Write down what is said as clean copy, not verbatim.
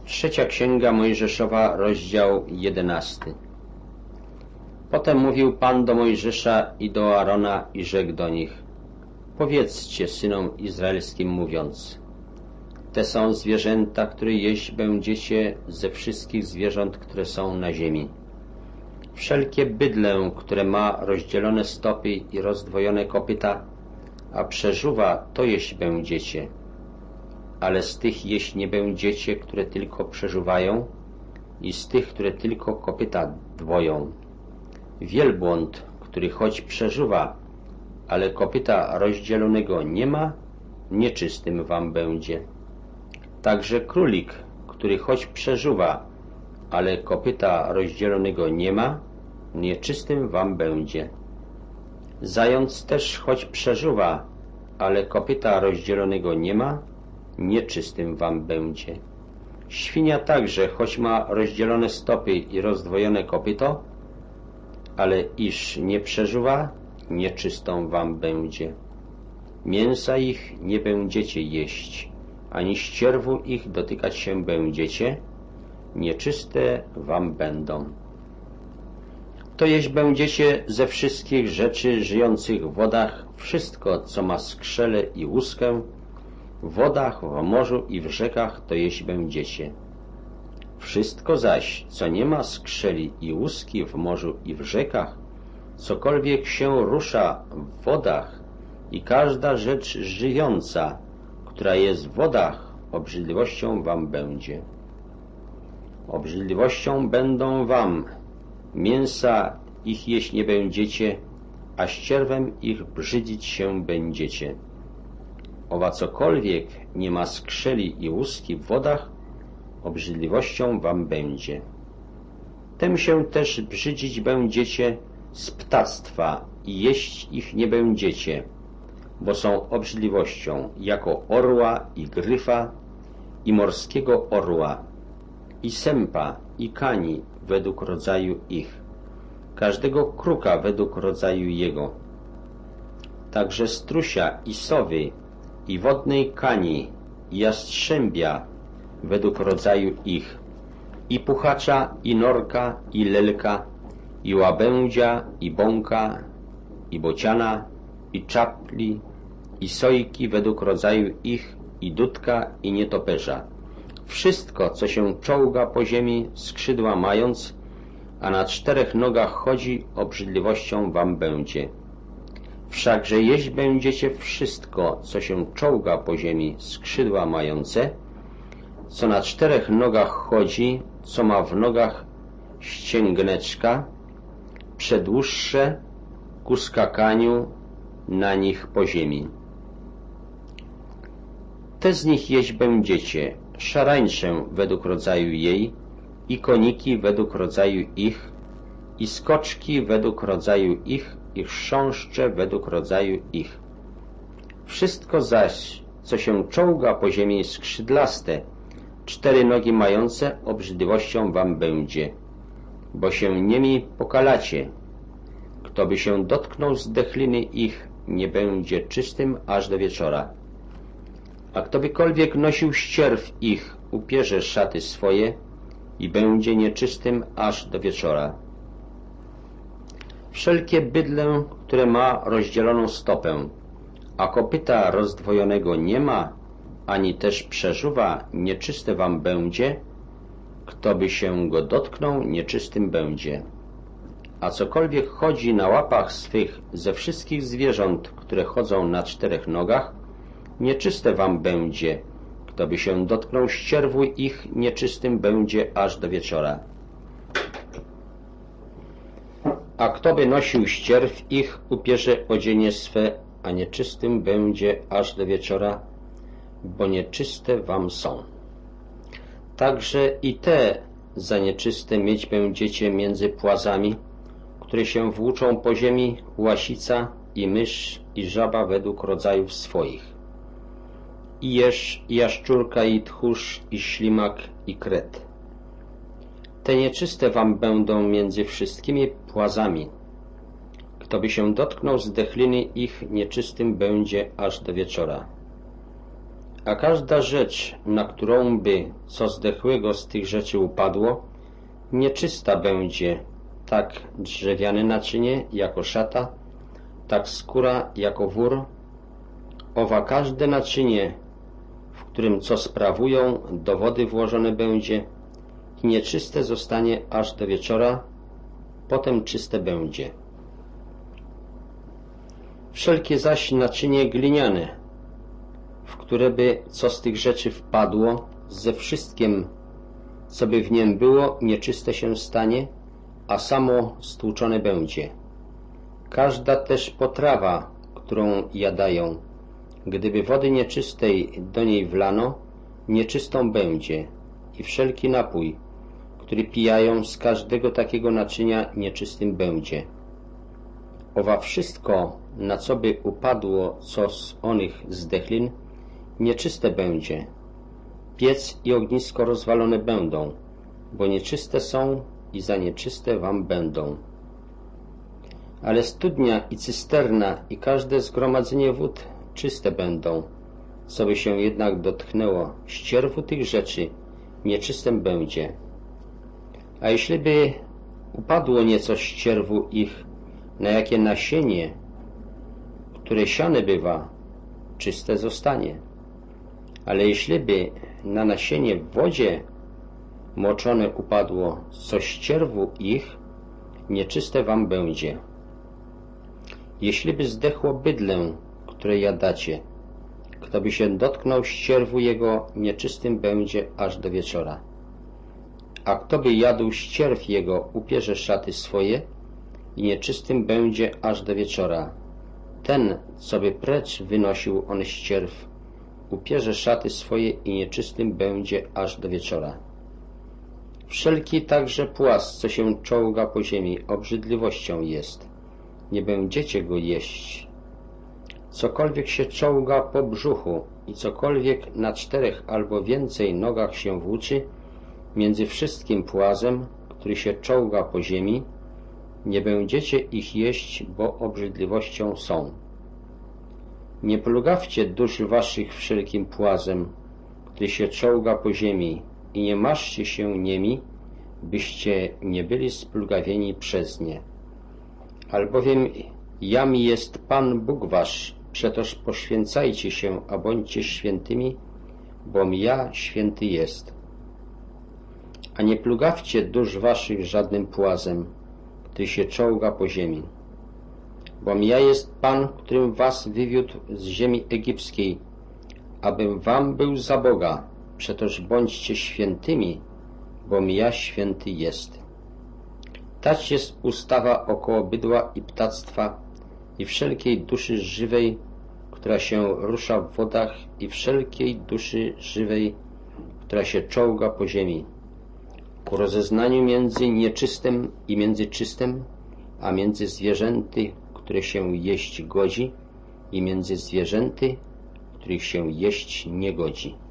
Trzecia Księga Mojżeszowa, rozdział 11. Potem mówił Pan do Mojżesza i do Aarona i rzekł do nich: powiedzcie synom izraelskim mówiąc: te są zwierzęta, które jeść będziecie ze wszystkich zwierząt, które są na ziemi. Wszelkie bydlę, które ma rozdzielone stopy i rozdwojone kopyta, a przeżuwa, to jeść będziecie. Ale z tych jeść nie będziecie, które tylko przeżuwają, i z tych, które tylko kopyta dwoją. Wielbłąd, który choć przeżuwa, ale kopyta rozdzielonego nie ma, nieczystym wam będzie. Także królik, który choć przeżuwa, ale kopyta rozdzielonego nie ma, nieczystym wam będzie. Zając też choć przeżuwa, ale kopyta rozdzielonego nie ma, nieczystym wam będzie. Świnia także, choć ma rozdzielone stopy i rozdwojone kopyto, ale iż nie przeżuwa, nieczystą wam będzie. Mięsa ich nie będziecie jeść, ani ścierwu ich dotykać się będziecie, nieczyste wam będą. To jeść będziecie ze wszystkich rzeczy żyjących w wodach, wszystko, co ma skrzele i łuskę, w wodach, w morzu i w rzekach to jeść będziecie. Wszystko zaś, co nie ma skrzeli i łuski w morzu i w rzekach, cokolwiek się rusza w wodach i każda rzecz żyjąca, która jest w wodach, obrzydliwością wam będzie. Obrzydliwością będą wam, mięsa ich jeść nie będziecie, a ścierwem ich brzydzić się będziecie. Owa cokolwiek nie ma skrzeli i łuski w wodach, obrzydliwością wam będzie. Tym się też brzydzić będziecie z ptactwa i jeść ich nie będziecie, bo są obrzydliwością, jako orła i gryfa i morskiego orła, i sępa i kani według rodzaju ich, każdego kruka według rodzaju jego, także strusia i sowy i wodnej kani i jastrzębia według rodzaju ich, i puchacza i norka i lelka i łabędzia i bąka i bociana i czapli i sojki według rodzaju ich i dudka i nietoperza. Wszystko, co się czołga po ziemi, skrzydła mając, a na czterech nogach chodzi, obrzydliwością wam będzie. Wszakże jeść będziecie wszystko, co się czołga po ziemi, skrzydła mające, co na czterech nogach chodzi, co ma w nogach ścięgneczka, przedłuższe ku skakaniu na nich po ziemi. Te z nich jeść będziecie: szarańczę według rodzaju jej, i koniki według rodzaju ich, i skoczki według rodzaju ich, i chrząszcze według rodzaju ich. Wszystko zaś, co się czołga po ziemi skrzydlaste, cztery nogi mające, obrzydliwością wam będzie, bo się niemi pokalacie. Kto by się dotknął zdechliny ich, nie będzie czystym aż do wieczora. A kto bykolwiek nosił ścierw ich, upierze szaty swoje i będzie nieczystym aż do wieczora. Wszelkie bydlę, które ma rozdzieloną stopę, a kopyta rozdwojonego nie ma, ani też przeżuwa, nieczyste wam będzie, kto by się go dotknął, nieczystym będzie. A cokolwiek chodzi na łapach swych ze wszystkich zwierząt, które chodzą na czterech nogach, nieczyste wam będzie, kto by się dotknął ścierwu ich, nieczystym będzie aż do wieczora. A kto by nosił ścierw ich, upierze odzienie swe, a nieczystym będzie aż do wieczora, bo nieczyste wam są. Także i te za nieczyste mieć będziecie między płazami, które się włóczą po ziemi, łasica i mysz i żaba według rodzajów swoich, i jeż, i jaszczurka, i tchórz, i ślimak, i kret. Te nieczyste wam będą między wszystkimi płazami. Kto by się dotknął zdechliny ich, nieczystym będzie aż do wieczora. A każda rzecz, na którą by co zdechłego z tych rzeczy upadło, nieczysta będzie, tak drzewiane naczynie jako szata, tak skóra jako wór. Owa każde naczynie, w którym co sprawują, do wody włożone będzie i nieczyste zostanie aż do wieczora, potem czyste będzie. Wszelkie zaś naczynie gliniane, w które by co z tych rzeczy wpadło, ze wszystkim, co by w niem było, nieczyste się stanie, a samo stłuczone będzie. Każda też potrawa, którą jadają, gdyby wody nieczystej do niej wlano, nieczystą będzie, i wszelki napój, który pijają z każdego takiego naczynia, nieczystym będzie. Owa wszystko, na co by upadło co z onych zdechlin, nieczyste będzie. Piec i ognisko rozwalone będą, bo nieczyste są i za nieczyste wam będą. Ale studnia i cysterna i każde zgromadzenie wód czyste będą. Co by się jednak dotknęło ścierwu tych rzeczy, nieczystym będzie. A jeśli by upadło nieco ścierwu ich, na jakie nasienie, które siane bywa, czyste zostanie. Ale jeśli by na nasienie w wodzie moczone upadło, co ścierwu ich, nieczyste wam będzie. Jeśli by zdechło bydlę, które jadacie, kto by się dotknął ścierwu jego, nieczystym będzie aż do wieczora. A kto by jadł ścierw jego, upierze szaty swoje i nieczystym będzie aż do wieczora. Ten, co by precz wynosił on ścierw, upierze szaty swoje i nieczystym będzie aż do wieczora. Wszelki także płas, co się czołga po ziemi, obrzydliwością jest. Nie będziecie go jeść. Cokolwiek się czołga po brzuchu i cokolwiek na 4 albo więcej nogach się włóczy, między wszystkim płazem, który się czołga po ziemi, nie będziecie ich jeść, bo obrzydliwością są. Nie plugawcie dusz waszych wszelkim płazem, który się czołga po ziemi, i nie maszcie się niemi, byście nie byli splugawieni przez nie. Albowiem jam jest Pan Bóg wasz, przetoż poświęcajcie się, a bądźcie świętymi, bom ja święty jest. A nie plugawcie dusz waszych żadnym płazem, który się czołga po ziemi. Bom ja jest Pan, którym was wywiódł z ziemi egipskiej, abym wam był za Boga, przetoż bądźcie świętymi, bom ja święty jest. Tać jest ustawa około bydła i ptactwa i wszelkiej duszy żywej, która się rusza w wodach, i wszelkiej duszy żywej, która się czołga po ziemi, ku rozeznaniu między nieczystym i między czystym, a między zwierzęty, które się jeść godzi, i między zwierzęty, których się jeść nie godzi.